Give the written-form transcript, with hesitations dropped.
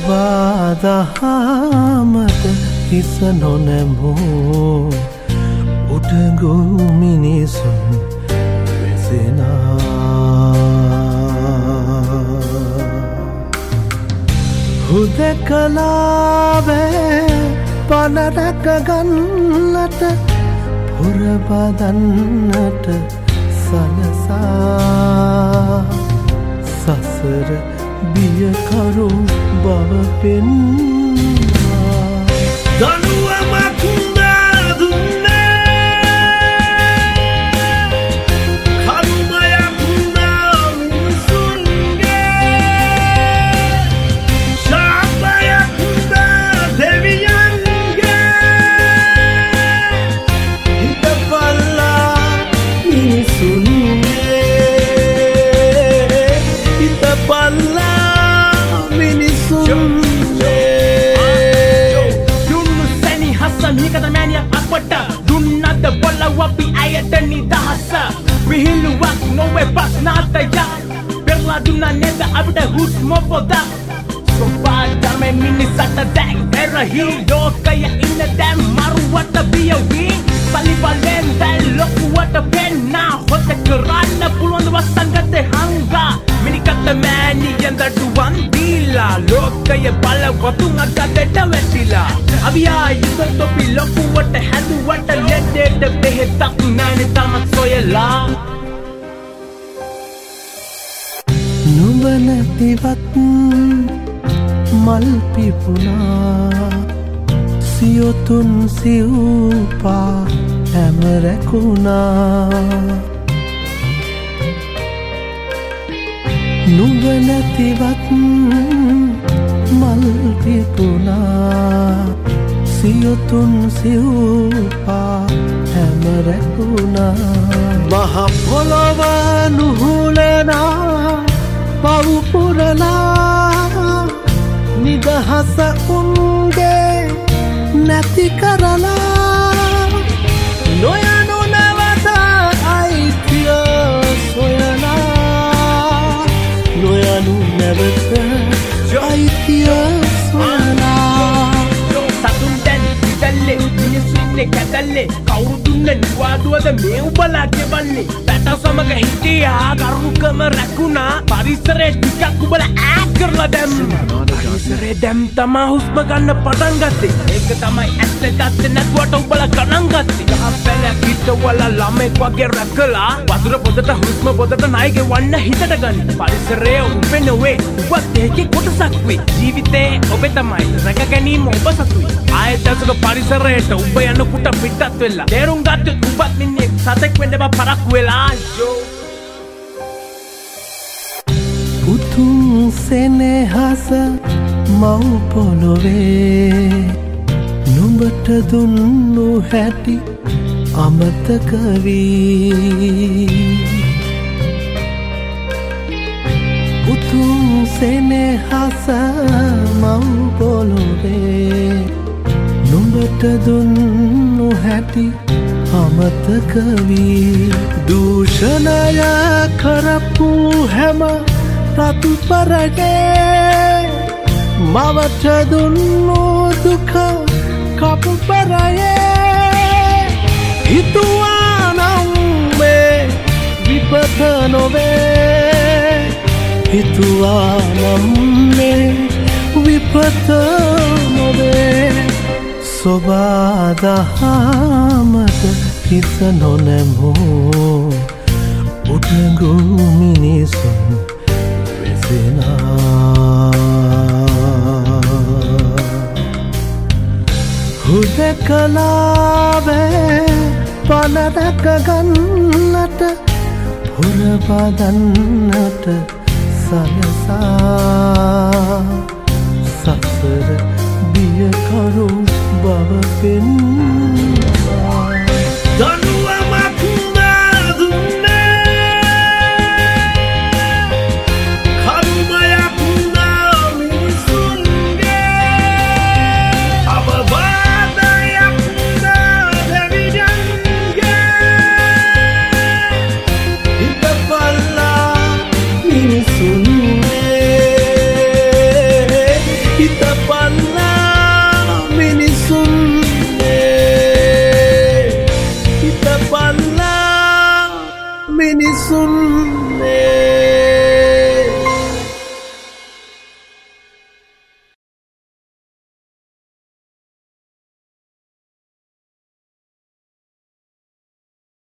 සොබාදහමට හිස නොනැමූ උඩඟු මිනිසුන් වෙසෙනා හුදකලාවේ පනරක ගන්නට හොරබදන්නට සලසා සසර බියකරු බව පෙන්වා දනුවමක් දුන්නද බොලව අපි අයට නිදහස විහිළුවක් නොවේ ප්‍රශ්නාතයක් පෙරලා දුන්නා නේද අපිට හුස්ම පොදක් සොබා ධර්මෙ මිනිසට දැන් එරහි ලෝකය ඉන්න දැන් මරුවට බියවි පලිවලෙන් දැන් ලොකුවට පෙන්නා හොත කරන්න පුළුවන් වසංගතේ හංගා මිනිකට මෑනියන් දඩුවන් දීලා ලෝකය බලවතුන් අගදට වැටිලා අවියා යුද තොපි ලොකුවට හැදුවට ලෙඩේට බෙහෙතක් නැනි තමත් සොයලා නුඹ නැතිවත් මල් පිපුණා සියොතුන් සිව්පා හැම රැකුණා නුඹ නැතිවත් මල් පිපුණා සියොතුන් සිව්පා හැම රැකුණා මහ පොළොව නුහුලනා පවුපුරලා නිදහස උන්ගේ නැති කරලා නොයනු නැවත අයිතිය සොයනා නොයනු නැවත අයිතිය සොයනා සතුන් දැන් ඉතල්ලේ මිනිස්සුන්නේ කැතල්ලේ කවුරු දුන්න නිවාඩුවද මේ උබලා ගෙවන්නේ පැට සමග හිටියා කරුකම රැකුණා පරිසරේ ටිකක් උබලා ඈඩ් කරලා දැම්මා පරිසරේ දැම් තමා හුස්ම ගන්න පටන් ගත්තේ ඒක තමයි ඇත්ත ගත්තේ නැතුවට උබලා ගණන් ගත්තේ ගහ පැල කිට්ටවල ළමෙක් වගේ රැකලා වතුර පොදට හුස්ම පොදට ණය ගෙවන්න හිතට ගන්න පරිසරේ උඹේ නෙවේ උඹත් ඒකේ කොටසක් වේ ජීවිතේ ඔබේ තමයි රැක ගැනීම ඔබ සතුයි ආයතනක පරිසරයට උඹ යන කුට පිටත් වෙලා තේරුම් ගත්තොත් උඹත් මිනිහෙක් සතෙක් වෙන්න බා පරක් වෙලා පුතුන් සෙනෙහස මව් පොළොවේ නුඹට දුන්නු හැටි අමතක වී පුතුන් සෙනෙහස මව් පොළොවේ නුඹට දුන්නු හැටි අමතක වී දූෂණය කරපු හැම රතුපරගේ මවට දුන්නු දුක කපුපරයේ හිතුවා නම් මේ විපත නොවේ හිතුවා නම් මේ විපත නොවේ සොබාදහමට හිස නොනැමූ උඩඟු මිනිසුන් හුදකලාවේ පනරක ගන්නට හොරබදන්නට සලසා සසර බියකරු බව පෙන්වා